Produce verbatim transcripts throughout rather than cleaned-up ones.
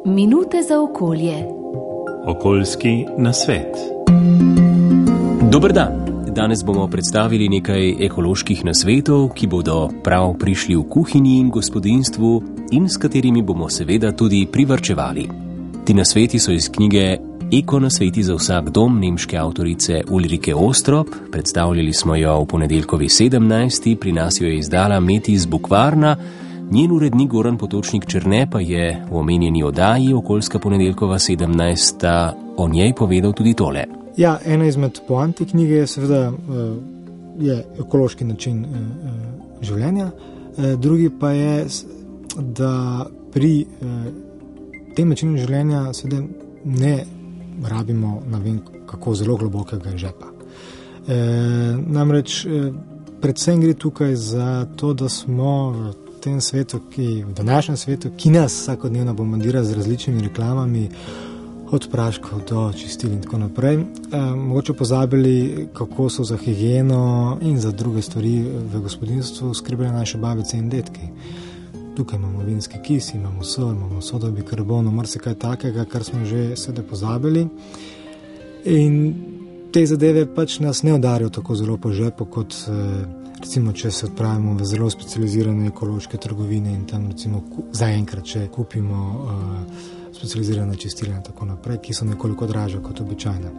Minute za okolje. Okoljski nasvet. Dober dan. Danes bomo predstavili nekaj ekoloških nasvetov, ki bodo prav prišli v kuhinji in gospodinjstvu in s katerimi bomo seveda tudi privarčevali. Ti nasveti so iz knjige Eko nasveti za vsak dom nemške avtorice Ulrike Ostrop. Predstavljali smo jo v ponedeljkovi sedemnajsti, pri nas jo je izdala Metis Bukvarna. Njen urednik Goran Potočnik Černe pa je v omenjeni oddaji Okoljska ponedeljkova sedemnajsta o njej povedal tudi tole. Ja, ena izmed poanti knjige je seveda je ekološki način življenja, drugi pa je, da pri tem načinu življenja seveda ne rabimo ne vem kako zelo globokega žepa. E, namreč predvsem gre tukaj za to, da smo v tem svetu, ki, v današnjem svetu, ki nas vsakodnevno bombardira z različnimi reklamami, od praškov do čistil in tako naprej, e, mogoče pozabili, kako so za higieno in za druge stvari v gospodinjstvu skrbele naše babice in detki. Tukaj imamo vinski kis, imamo sol, imamo sodobni karbon, marsikaj takega, kar smo že sedaj pozabili. In te zadeve pač nas ne udarijo tako zelo po žepu, kot recimo, če se odpravimo v zelo specializirane ekološke trgovine in tam recimo zaenkrat, če kupimo uh, specializirane čistila in tako naprej, ki so nekoliko dražje kot običajne.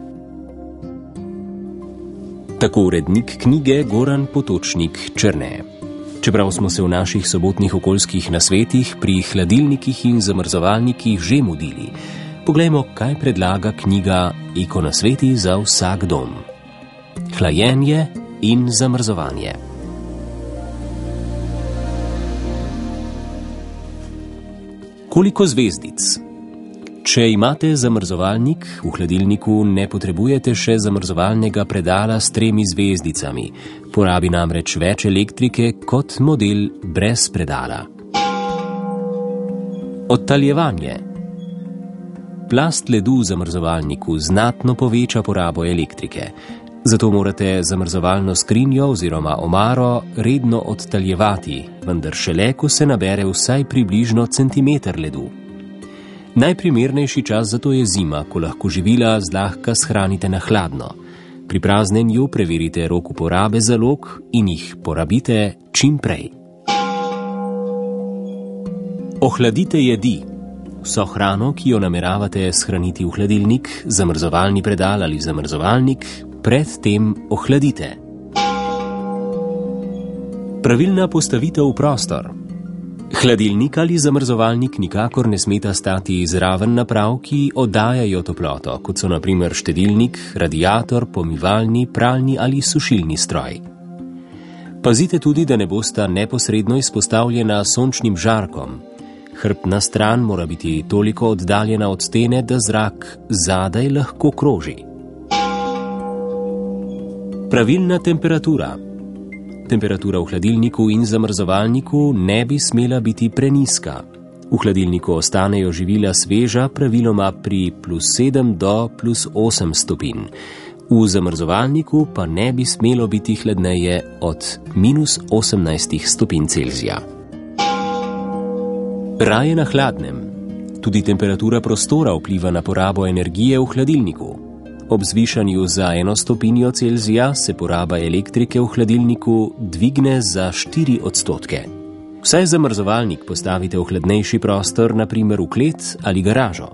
Tako urednik knjige Goran Potočnik Černe. Čeprav smo se v naših sobotnih okoljskih nasvetih pri hladilnikih in zamrzovalnikih že mudili, poglejmo, kaj predlaga knjiga Eko nasveti za vsak dom. Hlajenje in zamrzovanje. Koliko zvezdic? Če imate zamrzovalnik, v hladilniku ne potrebujete še zamrzovalnega predala s tremi zvezdicami. Porabi namreč več elektrike kot model brez predala. Odtaljevanje. Plast ledu v zamrzovalniku znatno poveča porabo elektrike. Zato morate zamrzovalno skrinjo oziroma omaro redno odtaljevati, vendar šele, ko se nabere vsaj približno centimeter ledu. Najprimernejši čas za to je zima, ko lahko živila zlahka shranite na hladno. Pri praznjenju preverite rok uporabe zalog in jih porabite čim prej. Ohladite jedi. Vso hrano, ki jo nameravate shraniti v hladilnik, zamrzovalni predal ali zamrzovalnik, predtem ohladite. Pravilna postavitev v prostor. Hladilnik ali zamrzovalnik nikakor ne smeta stati zraven naprav, ki oddajajo toploto, kot so na primer štedilnik, radiator, pomivalni, pralni ali sušilni stroj. Pazite tudi, da ne bosta neposredno izpostavljena sončnim žarkom. Hrbtna stran mora biti toliko oddaljena od stene, da zrak zadaj lahko kroži. Pravilna temperatura. Temperatura v hladilniku in zamrzovalniku ne bi smela biti prenizka. V hladilniku ostanejo živila sveža praviloma pri plus sedem do plus osem stopinj. V zamrzovalniku pa ne bi smelo biti hladneje od minus osemnajst stopinj Celzija. Raje na hladnem. Tudi temperatura prostora vpliva na porabo energije v hladilniku. Ob zvišanju za eno stopinjo Celzija se poraba elektrike v hladilniku dvigne za štiri odstotke. Vsaj zamrzovalnik postavite v hladnejši prostor, na primer v klet ali garažo.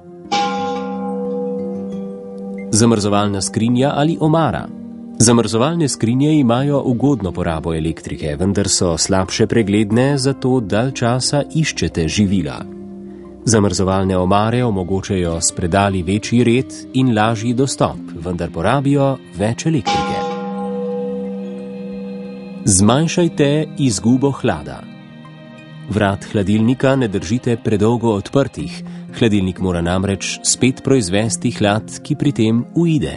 Zamrzovalna skrinja ali omara. Zamrzovalne skrinje imajo ugodno porabo elektrike, vendar so slabše pregledne, zato dalj časa iščete živila. Zamrzovalne omare omogočajo s predali večji red in lažji dostop, vendar porabijo več elektrike. Zmanjšajte izgubo hlada. Vrat hladilnika ne držite predolgo odprtih. Hladilnik mora namreč spet proizvesti hlad, ki pri tem uide.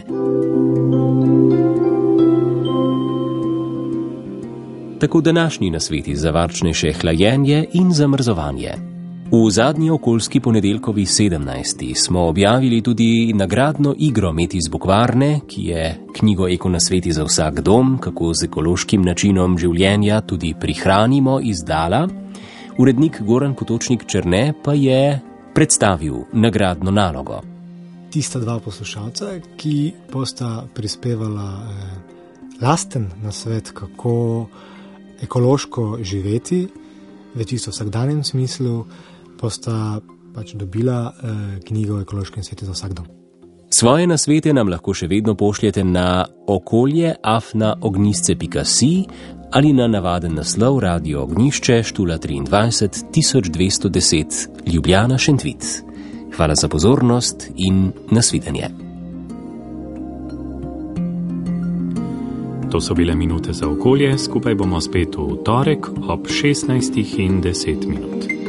Tako današnji nasveti za varčnejše hlajenje in zamrzovanje. V zadnji okoljski ponedeljkovi sedemnajsti smo objavili tudi nagradno igro Metis Bukvarne, ki je knjigo Eko nasveti za vsak dom, kako z ekološkim načinom življenja tudi prihranimo, izdala. Urednik Goran Potočnik Černe pa je predstavil nagradno nalogo. Tista dva poslušalca, ki bosta prispevala eh, lasten nasvet, kako ekološko živeti v čisto vsakdanjem smislu, bosta pač dobila eh, knjigo o ekološkem svetu za vsak dom. Svoje nasvete nam lahko še vedno pošljete na okolje afna ognjišče pika si ali na navaden naslov Radio Ognjišče, Štula triindvajset tisoč dvesto deset, Ljubljana Šentvid. Hvala za pozornost in nasvidenje. To so bile minute za okolje, skupaj bomo spet v torek ob šestnajstih in deset minut.